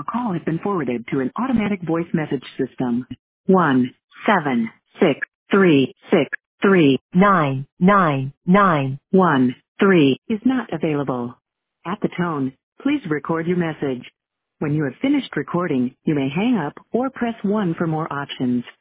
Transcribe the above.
Your call has been forwarded to an automatic voice message system. 1766363999913 is not available. At the tone, please record your message. When you have finished recording, you may hang up or press 1 for more options.